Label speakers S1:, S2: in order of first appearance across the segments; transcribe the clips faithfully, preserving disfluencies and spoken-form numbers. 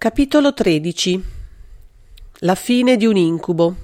S1: Capitolo tredici. La fine di un incubo.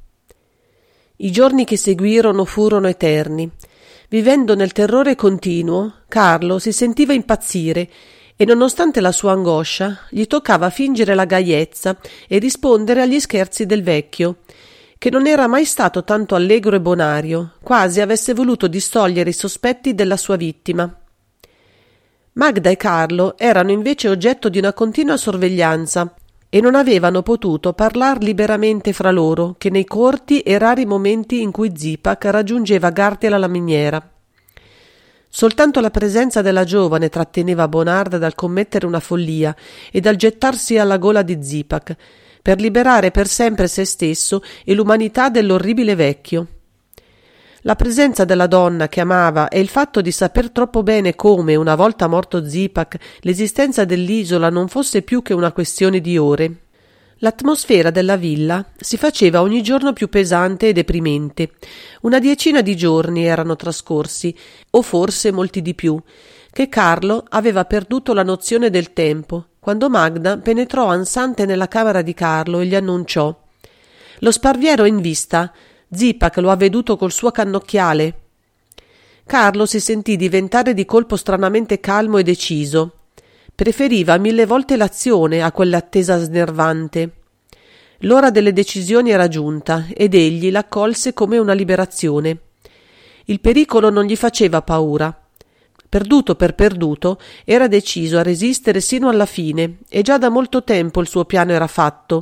S1: I giorni che seguirono furono eterni. Vivendo nel terrore continuo, Carlo si sentiva impazzire e, nonostante la sua angoscia, gli toccava fingere la gaiezza e rispondere agli scherzi del vecchio, che non era mai stato tanto allegro e bonario, quasi avesse voluto distogliere i sospetti della sua vittima. Magda e Carlo erano invece oggetto di una continua sorveglianza e non avevano potuto parlar liberamente fra loro che nei corti e rari momenti in cui Zipak raggiungeva Gardiel alla miniera. Soltanto la presenza della giovane tratteneva Bonard dal commettere una follia e dal gettarsi alla gola di Zipak per liberare per sempre se stesso e l'umanità dell'orribile vecchio. La presenza della donna che amava e il fatto di saper troppo bene come, una volta morto Zipak, l'esistenza dell'isola non fosse più che una questione di ore. L'atmosfera della villa si faceva ogni giorno più pesante e deprimente. Una decina di giorni erano trascorsi, o forse molti di più, che Carlo aveva perduto la nozione del tempo, quando Magda penetrò ansante nella camera di Carlo e gli annunciò: «Lo sparviero è in vista. Zipak lo ha veduto col suo cannocchiale». Carlo si sentì diventare di colpo stranamente calmo e deciso. Preferiva mille volte l'azione a quell'attesa snervante. L'ora delle decisioni era giunta ed egli l'accolse come una liberazione. Il pericolo non gli faceva paura. Perduto per perduto, era deciso a resistere sino alla fine e già da molto tempo il suo piano era fatto.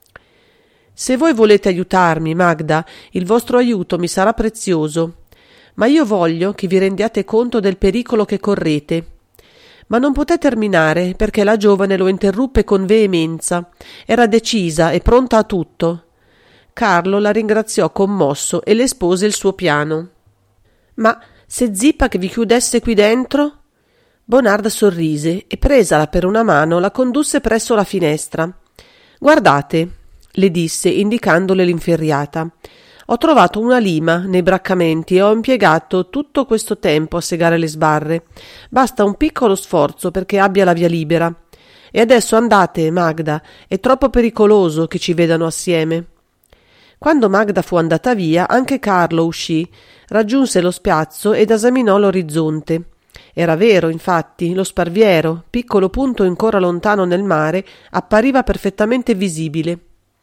S1: «Se voi volete aiutarmi, Magda, il vostro aiuto mi sarà prezioso, ma io voglio che vi rendiate conto del pericolo che correte». Ma non poté terminare perché la giovane lo interruppe con veemenza. Era decisa e pronta a tutto. Carlo la ringraziò commosso e le espose il suo piano. «Ma se Zipak vi chiudesse qui dentro?» Bonard sorrise e, presala per una mano, la condusse presso la finestra. «Guardate», le disse, indicandole l'inferriata. «Ho trovato una lima nei braccamenti e ho impiegato tutto questo tempo a segare le sbarre. Basta un piccolo sforzo perché abbia la via libera. E adesso andate, Magda, è troppo pericoloso che ci vedano assieme». Quando Magda fu andata via, anche Carlo uscì, raggiunse lo spiazzo ed esaminò l'orizzonte. Era vero, infatti, lo Sparviero, piccolo punto ancora lontano nel mare, appariva perfettamente visibile.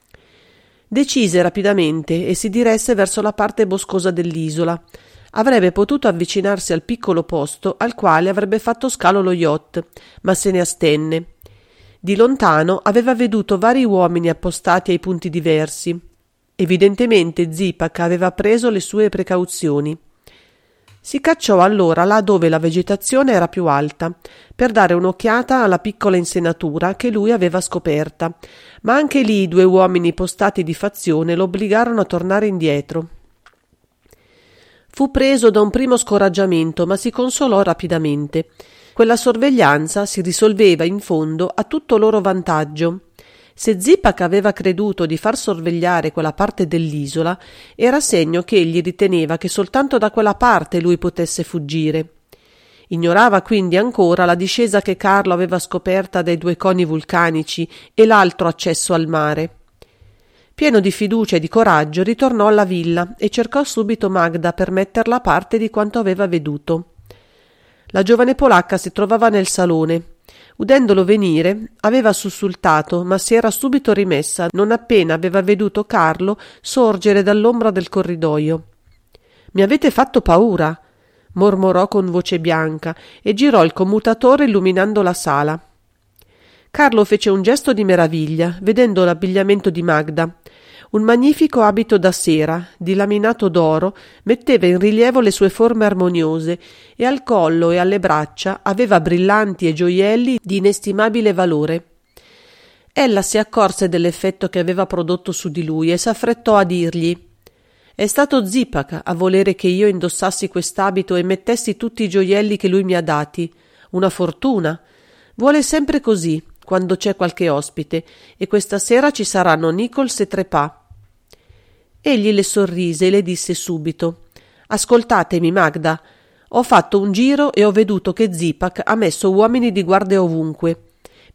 S1: Decise rapidamente e si diresse verso la parte boscosa dell'isola. Avrebbe potuto avvicinarsi al piccolo posto al quale avrebbe fatto scalo lo yacht, ma se ne astenne. Di lontano aveva veduto vari uomini appostati ai punti diversi. Evidentemente Zipak aveva preso le sue precauzioni. Si cacciò allora là dove la vegetazione era più alta, per dare un'occhiata alla piccola insenatura che lui aveva scoperta, ma anche lì due uomini postati di fazione lo obbligarono a tornare indietro. Fu preso da un primo scoraggiamento, ma si consolò rapidamente. Quella sorveglianza si risolveva in fondo a tutto loro vantaggio. Se Zipak aveva creduto di far sorvegliare quella parte dell'isola, era segno che egli riteneva che soltanto da quella parte lui potesse fuggire. Ignorava quindi ancora la discesa che Carlo aveva scoperta dai due coni vulcanici e l'altro accesso al mare. Pieno di fiducia e di coraggio, ritornò alla villa e cercò subito Magda per metterla parte di quanto aveva veduto. La giovane polacca si trovava nel salone. Udendolo venire, aveva sussultato, ma si era subito rimessa non appena aveva veduto Carlo sorgere dall'ombra del corridoio. «Mi avete fatto paura», mormorò con voce bianca e girò il commutatore illuminando la sala. Carlo fece un gesto di meraviglia, vedendo l'abbigliamento di Magda. Un magnifico abito da sera, di laminato d'oro, metteva in rilievo le sue forme armoniose e al collo e alle braccia aveva brillanti e gioielli di inestimabile valore. Ella si accorse dell'effetto che aveva prodotto su di lui e s'affrettò a dirgli: «È stato Zipak a volere che io indossassi quest'abito e mettessi tutti i gioielli che lui mi ha dati. Una fortuna. Vuole sempre così, quando c'è qualche ospite, e questa sera ci saranno Nichols e Trepà». Egli le sorrise e le disse subito: «Ascoltatemi, Magda, ho fatto un giro e ho veduto che Zipak ha messo uomini di guardia ovunque.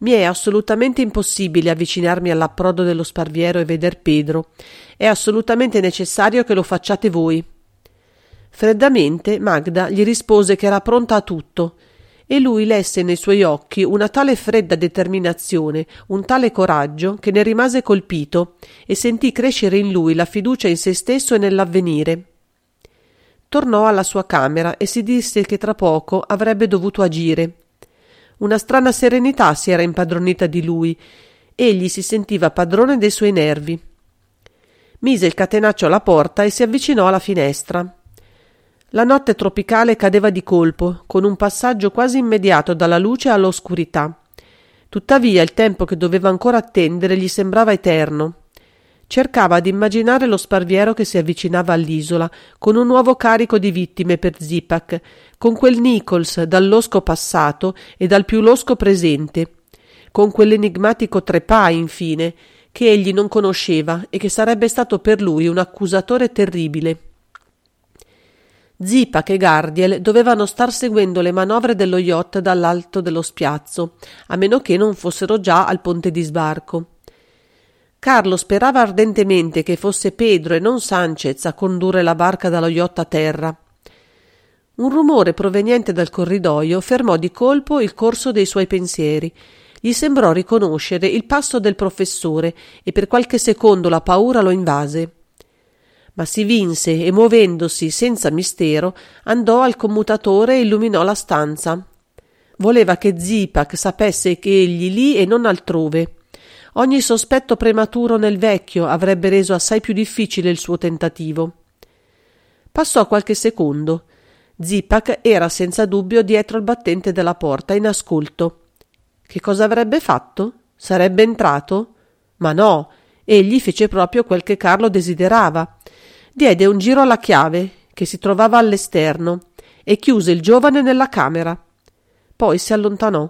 S1: Mi è assolutamente impossibile avvicinarmi all'approdo dello Sparviero e veder Pedro. È assolutamente necessario che lo facciate voi. Freddamente Magda gli rispose che era pronta a tutto, e lui lesse nei suoi occhi una tale fredda determinazione, un tale coraggio, che ne rimase colpito e sentì crescere in lui la fiducia in se stesso e nell'avvenire. Tornò alla sua camera e si disse che tra poco avrebbe dovuto agire. Una strana serenità si era impadronita di lui. Egli si sentiva padrone dei suoi nervi. Mise il catenaccio alla porta e si avvicinò alla finestra. La notte tropicale cadeva di colpo, con un passaggio quasi immediato dalla luce all'oscurità. Tuttavia il tempo che doveva ancora attendere gli sembrava eterno. Cercava di immaginare lo Sparviero che si avvicinava all'isola, con un nuovo carico di vittime per Zipak, con quel Nichols dal losco passato e dal più losco presente, con quell'enigmatico Trepà, infine, che egli non conosceva e che sarebbe stato per lui un accusatore terribile. Zipak e Gardiel dovevano star seguendo le manovre dello yacht dall'alto dello spiazzo, a meno che non fossero già al ponte di sbarco. Carlo sperava ardentemente che fosse Pedro e non Sanchez a condurre la barca dallo yacht a terra. Un rumore proveniente dal corridoio fermò di colpo il corso dei suoi pensieri. Gli sembrò riconoscere il passo del professore e per qualche secondo la paura lo invase. Ma si vinse e, muovendosi senza mistero, andò al commutatore e illuminò la stanza. Voleva che Zipak sapesse che egli lì e non altrove. Ogni sospetto prematuro nel vecchio avrebbe reso assai più difficile il suo tentativo. Passò qualche secondo. Zipak era senza dubbio dietro il battente della porta, in ascolto. Che cosa avrebbe fatto? Sarebbe entrato? Ma no, egli fece proprio quel che Carlo desiderava. Diede un giro alla chiave, che si trovava all'esterno, e chiuse il giovane nella camera. Poi si allontanò.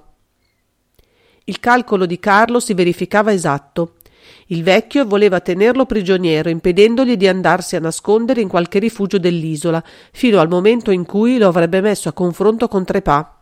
S1: Il calcolo di Carlo si verificava esatto. Il vecchio voleva tenerlo prigioniero, impedendogli di andarsi a nascondere in qualche rifugio dell'isola, fino al momento in cui lo avrebbe messo a confronto con Trepà.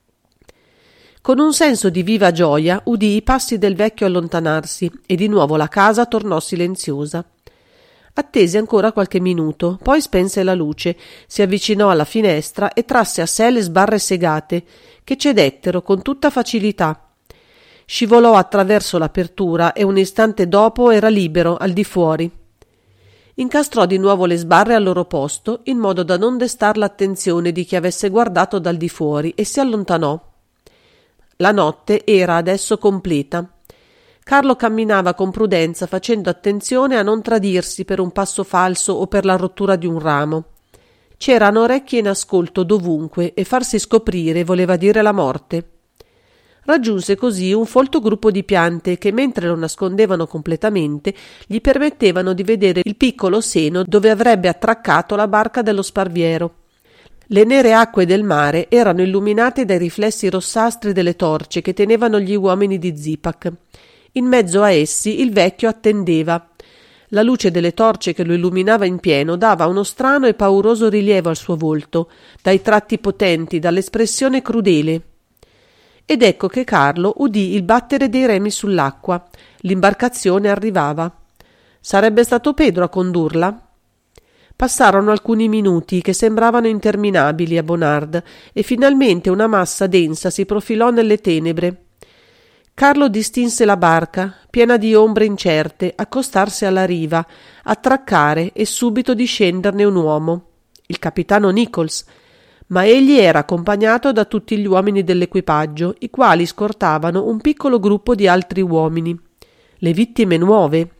S1: Con un senso di viva gioia udì i passi del vecchio allontanarsi e di nuovo la casa tornò silenziosa. Attese ancora qualche minuto, poi spense la luce, si avvicinò alla finestra e trasse a sé le sbarre segate, che cedettero con tutta facilità. Scivolò attraverso l'apertura e un istante dopo era libero al di fuori. Incastrò di nuovo le sbarre al loro posto, in modo da non destar l'attenzione di chi avesse guardato dal di fuori, e si allontanò. La notte era adesso completa. Carlo camminava con prudenza, facendo attenzione a non tradirsi per un passo falso o per la rottura di un ramo. C'erano orecchie in ascolto dovunque e farsi scoprire voleva dire la morte. Raggiunse così un folto gruppo di piante che, mentre lo nascondevano completamente, gli permettevano di vedere il piccolo seno dove avrebbe attraccato la barca dello Sparviero. Le nere acque del mare erano illuminate dai riflessi rossastri delle torce che tenevano gli uomini di Zipak. In mezzo a essi il vecchio attendeva. La luce delle torce che lo illuminava in pieno dava uno strano e pauroso rilievo al suo volto, dai tratti potenti, dall'espressione crudele. Ed ecco che Carlo udì il battere dei remi sull'acqua. L'imbarcazione arrivava. Sarebbe stato Pedro a condurla? Passarono alcuni minuti che sembravano interminabili a Bonard e finalmente una massa densa si profilò nelle tenebre. Carlo distinse la barca, piena di ombre incerte, accostarsi alla riva, attraccare e subito discenderne un uomo, il capitano Nichols, ma egli era accompagnato da tutti gli uomini dell'equipaggio, i quali scortavano un piccolo gruppo di altri uomini, le vittime nuove.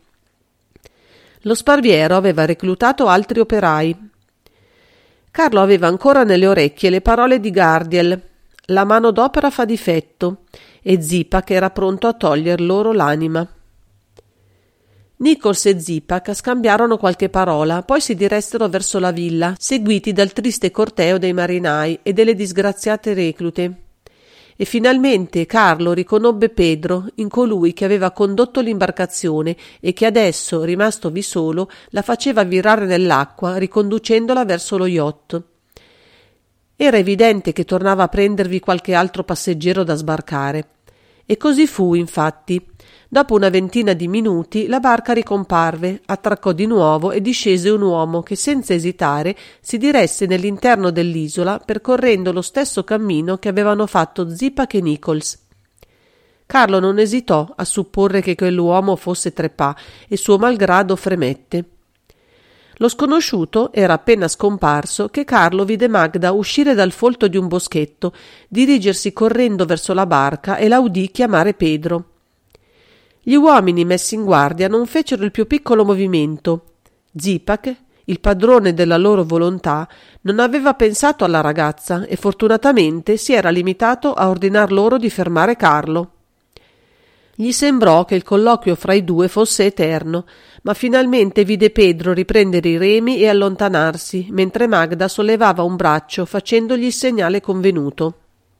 S1: Lo Sparviero aveva reclutato altri operai. Carlo aveva ancora nelle orecchie le parole di Gardiel: «La manodopera fa difetto», e Zipak era pronto a toglier loro l'anima. Nichols e Zipak scambiarono qualche parola, poi si diressero verso la villa, seguiti dal triste corteo dei marinai e delle disgraziate reclute. E finalmente Carlo riconobbe Pedro in colui che aveva condotto l'imbarcazione e che adesso, rimastovi solo, la faceva virare nell'acqua, riconducendola verso lo yacht. Era evidente che tornava a prendervi qualche altro passeggero da sbarcare. E così fu, infatti. Dopo una ventina di minuti la barca ricomparve, attraccò di nuovo e discese un uomo che senza esitare si diresse nell'interno dell'isola percorrendo lo stesso cammino che avevano fatto Zipak e Nichols. Carlo non esitò a supporre che quell'uomo fosse Trepà e suo malgrado fremette. Lo sconosciuto era appena scomparso che Carlo vide Magda uscire dal folto di un boschetto, dirigersi correndo verso la barca e la udì chiamare Pedro. Gli uomini messi in guardia non fecero il più piccolo movimento. Zipak, il padrone della loro volontà, non aveva pensato alla ragazza e fortunatamente si era limitato a ordinar loro di fermare Carlo. Gli sembrò che il colloquio fra i due fosse eterno, ma finalmente vide Pedro riprendere i remi e allontanarsi, mentre Magda sollevava un braccio facendogli il segnale convenuto.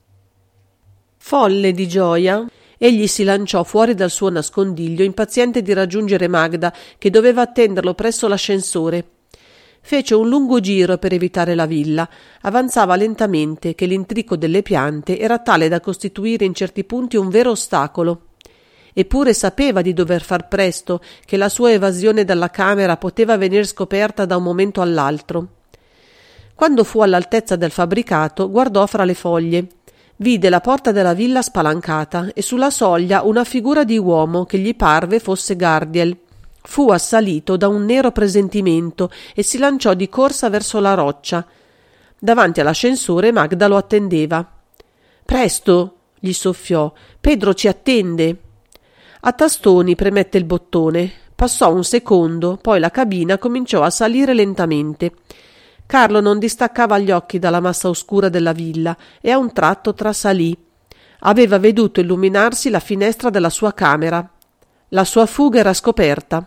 S1: Folle di gioia, egli si lanciò fuori dal suo nascondiglio, impaziente di raggiungere Magda, che doveva attenderlo presso l'ascensore. Fece un lungo giro per evitare la villa. Avanzava lentamente, che l'intrico delle piante era tale da costituire in certi punti un vero ostacolo. Eppure sapeva di dover far presto, che la sua evasione dalla camera poteva venir scoperta da un momento all'altro. Quando fu all'altezza del fabbricato, guardò fra le foglie. Vide la porta della villa spalancata e sulla soglia una figura di uomo che gli parve fosse Gardiel. Fu assalito da un nero presentimento e si lanciò di corsa verso la roccia. Davanti all'ascensore Magda lo attendeva. «Presto!» gli soffiò. «Pedro ci attende!» A tastoni premette il bottone. Passò un secondo, poi la cabina cominciò a salire lentamente. Carlo non distaccava gli occhi dalla massa oscura della villa e a un tratto trasalì. Aveva veduto illuminarsi la finestra della sua camera. La sua fuga era scoperta.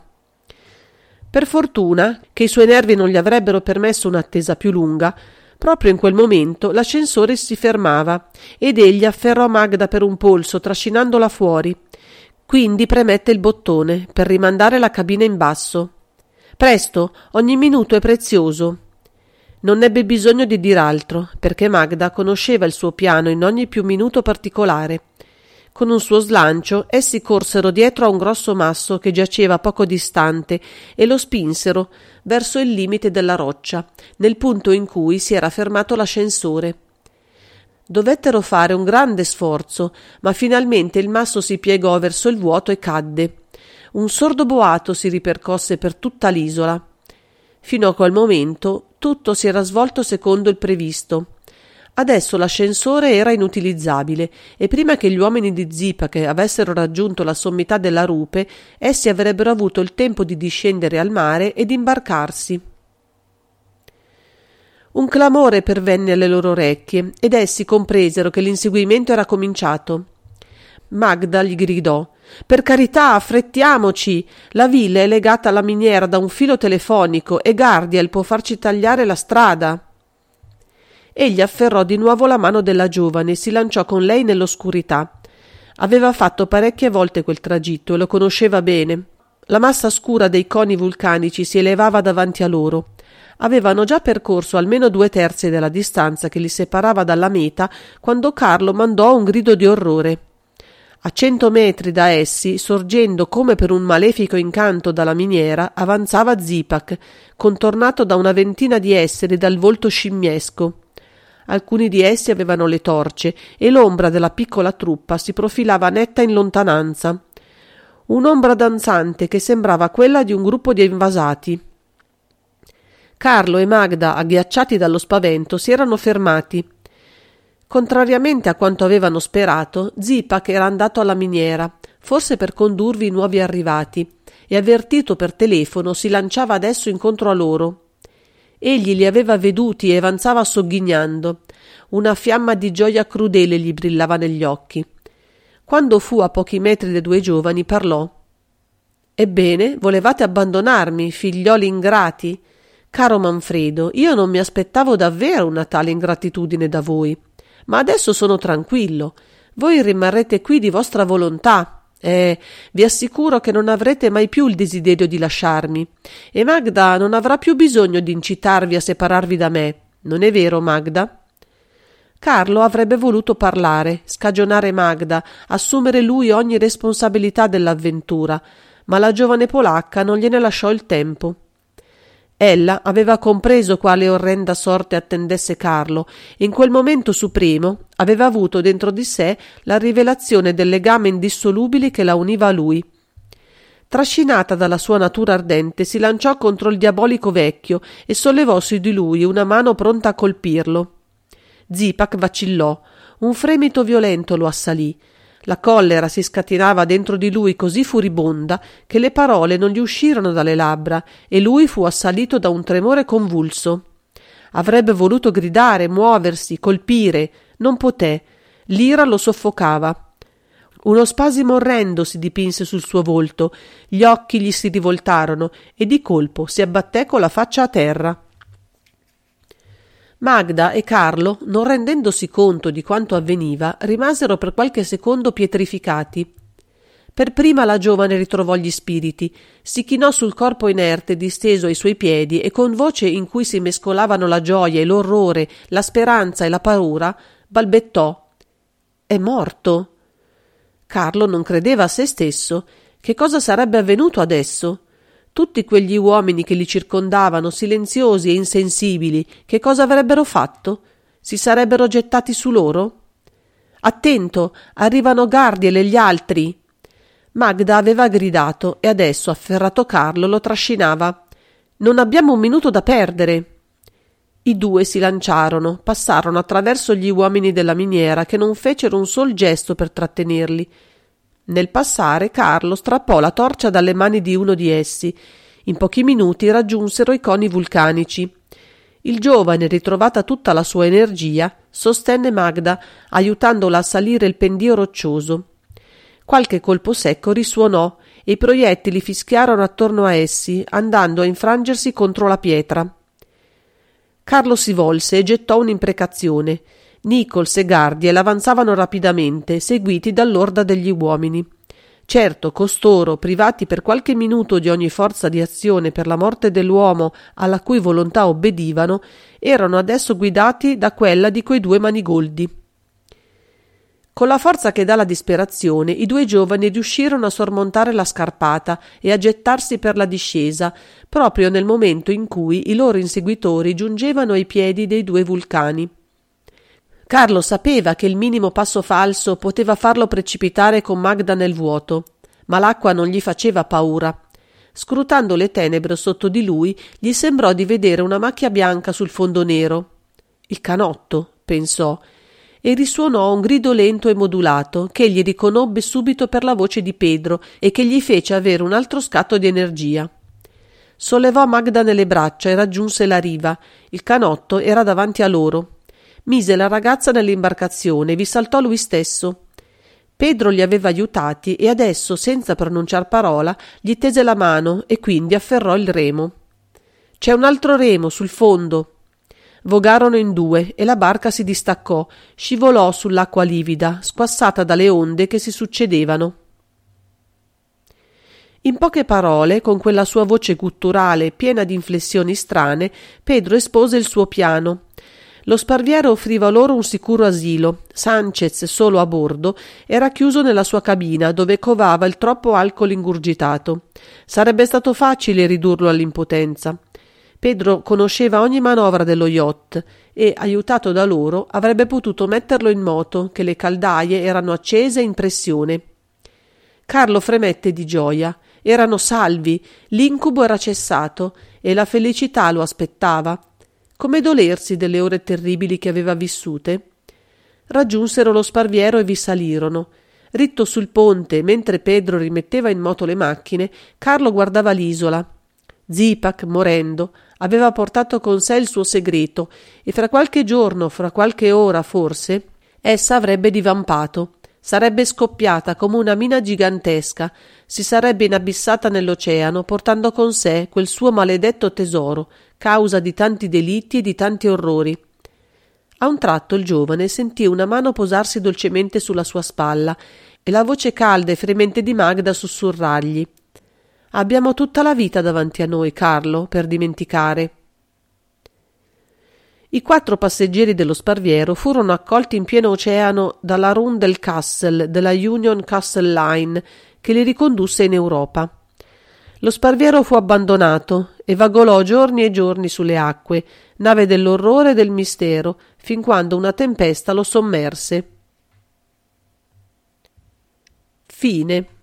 S1: Per fortuna, che i suoi nervi non gli avrebbero permesso un'attesa più lunga, proprio in quel momento l'ascensore si fermava ed egli afferrò Magda per un polso, trascinandola fuori. Quindi premette il bottone per rimandare la cabina in basso. Presto, ogni minuto è prezioso. Non ebbe bisogno di dir altro, perché Magda conosceva il suo piano in ogni più minuto particolare. Con un suo slancio essi corsero dietro a un grosso masso che giaceva poco distante e lo spinsero verso il limite della roccia, nel punto in cui si era fermato l'ascensore. Dovettero fare un grande sforzo, ma finalmente il masso si piegò verso il vuoto e cadde. Un sordo boato si ripercosse per tutta l'isola. Fino a quel momento tutto si era svolto secondo il previsto. Adesso l'ascensore era inutilizzabile e prima che gli uomini di Zipak avessero raggiunto la sommità della rupe, essi avrebbero avuto il tempo di discendere al mare ed imbarcarsi. Un clamore pervenne alle loro orecchie ed essi compresero che l'inseguimento era cominciato. Magda gli gridò: «Per carità, affrettiamoci! La villa è legata alla miniera da un filo telefonico e Gardiel può farci tagliare la strada». Egli afferrò di nuovo la mano della giovane e si lanciò con lei nell'oscurità. Aveva fatto parecchie volte quel tragitto e lo conosceva bene. La massa scura dei coni vulcanici si elevava davanti a loro. Avevano già percorso almeno due terzi della distanza che li separava dalla meta quando Carlo mandò un grido di orrore. A cento metri da essi, sorgendo come per un malefico incanto dalla miniera, avanzava Zipak, contornato da una ventina di esseri dal volto scimmiesco. Alcuni di essi avevano le torce e l'ombra della piccola truppa si profilava netta in lontananza. Un'ombra danzante che sembrava quella di un gruppo di invasati. Carlo e Magda, agghiacciati dallo spavento, si erano fermati. Contrariamente a quanto avevano sperato, Zipak era andato alla miniera, forse per condurvi i nuovi arrivati, e avvertito per telefono si lanciava adesso incontro a loro. Egli li aveva veduti e avanzava sogghignando. Una fiamma di gioia crudele gli brillava negli occhi. Quando fu a pochi metri dai due giovani, parlò. «Ebbene, volevate abbandonarmi, figlioli ingrati? Caro Manfredo, io non mi aspettavo davvero una tale ingratitudine da voi. Ma adesso sono tranquillo. Voi rimarrete qui di vostra volontà. Eh, vi assicuro che non avrete mai più il desiderio di lasciarmi. E Magda non avrà più bisogno di incitarvi a separarvi da me. Non è vero, Magda?» Carlo avrebbe voluto parlare, scagionare Magda, assumere lui ogni responsabilità dell'avventura, ma la giovane polacca non gliene lasciò il tempo. Ella aveva compreso quale orrenda sorte attendesse Carlo e in quel momento supremo aveva avuto dentro di sé la rivelazione del legame indissolubile che la univa a lui. Trascinata dalla sua natura ardente, si lanciò contro il diabolico vecchio e sollevò su di lui una mano pronta a colpirlo. Zipak vacillò, un fremito violento lo assalì. La collera si scatenava dentro di lui così furibonda che le parole non gli uscirono dalle labbra e lui fu assalito da un tremore convulso. Avrebbe voluto gridare, muoversi, colpire, non poté. L'ira lo soffocava. Uno spasimo orrendo si dipinse sul suo volto, gli occhi gli si rivoltarono e di colpo si abbatté con la faccia a terra. Magda e Carlo, non rendendosi conto di quanto avveniva, rimasero per qualche secondo pietrificati. Per prima la giovane ritrovò gli spiriti, si chinò sul corpo inerte disteso ai suoi piedi e con voce in cui si mescolavano la gioia e l'orrore, la speranza e la paura, balbettò: «È morto!» Carlo non credeva a se stesso. Che cosa sarebbe avvenuto adesso? Tutti quegli uomini che li circondavano, silenziosi e insensibili, che cosa avrebbero fatto? Si sarebbero gettati su loro? «Attento! Arrivano Gardiel e gli altri!» Magda aveva gridato e adesso, afferrato Carlo, lo trascinava. «Non abbiamo un minuto da perdere!» I due si lanciarono, passarono attraverso gli uomini della miniera che non fecero un sol gesto per trattenerli. Nel passare Carlo strappò la torcia dalle mani di uno di essi. In pochi minuti raggiunsero i coni vulcanici. Il giovane, ritrovata tutta la sua energia, sostenne Magda, aiutandola a salire il pendio roccioso. Qualche colpo secco risuonò e i proiettili fischiarono attorno a essi, andando a infrangersi contro la pietra. Carlo si volse e gettò un'imprecazione. Nichols e Gardiel avanzavano rapidamente, seguiti dall'orda degli uomini. Certo, costoro, privati per qualche minuto di ogni forza di azione per la morte dell'uomo alla cui volontà obbedivano, erano adesso guidati da quella di quei due manigoldi. Con la forza che dà la disperazione, i due giovani riuscirono a sormontare la scarpata e a gettarsi per la discesa, proprio nel momento in cui i loro inseguitori giungevano ai piedi dei due vulcani. Carlo sapeva che il minimo passo falso poteva farlo precipitare con Magda nel vuoto, ma l'acqua non gli faceva paura. Scrutando le tenebre sotto di lui, gli sembrò di vedere una macchia bianca sul fondo nero. «Il canotto», pensò, e risuonò un grido lento e modulato che egli riconobbe subito per la voce di Pedro e che gli fece avere un altro scatto di energia. Sollevò Magda nelle braccia e raggiunse la riva. Il canotto era davanti a loro. Mise la ragazza nell'imbarcazione e vi saltò lui stesso. Pedro li aveva aiutati e adesso, senza pronunciar parola, gli tese la mano e quindi afferrò il remo. «C'è un altro remo sul fondo!» Vogarono in due e la barca si distaccò, scivolò sull'acqua livida, squassata dalle onde che si succedevano. In poche parole, con quella sua voce gutturale piena di inflessioni strane, Pedro espose il suo piano. Lo sparviero offriva loro un sicuro asilo. Sanchez, solo a bordo, era chiuso nella sua cabina, dove covava il troppo alcol ingurgitato. Sarebbe stato facile ridurlo all'impotenza. Pedro conosceva ogni manovra dello yacht e, aiutato da loro, avrebbe potuto metterlo in moto, che le caldaie erano accese in pressione. Carlo fremette di gioia. Erano salvi, l'incubo era cessato e la felicità lo aspettava. Come dolersi delle ore terribili che aveva vissute? Raggiunsero lo sparviero e vi salirono. Ritto sul ponte, mentre Pedro rimetteva in moto le macchine, Carlo guardava l'isola. Zipak, morendo, aveva portato con sé il suo segreto e fra qualche giorno, fra qualche ora forse, essa avrebbe divampato. Sarebbe scoppiata come una mina gigantesca, si sarebbe inabissata nell'oceano portando con sé quel suo maledetto tesoro, causa di tanti delitti e di tanti orrori. A un tratto il giovane sentì una mano posarsi dolcemente sulla sua spalla e la voce calda e fremente di Magda sussurrargli: «Abbiamo tutta la vita davanti a noi, Carlo, per dimenticare». I quattro passeggeri dello Sparviero furono accolti in pieno oceano dalla Rundel-Kassel della Union Castle Line, che li ricondusse in Europa. Lo Sparviero fu abbandonato e vagolò giorni e giorni sulle acque, nave dell'orrore e del mistero, fin quando una tempesta lo sommerse. Fine.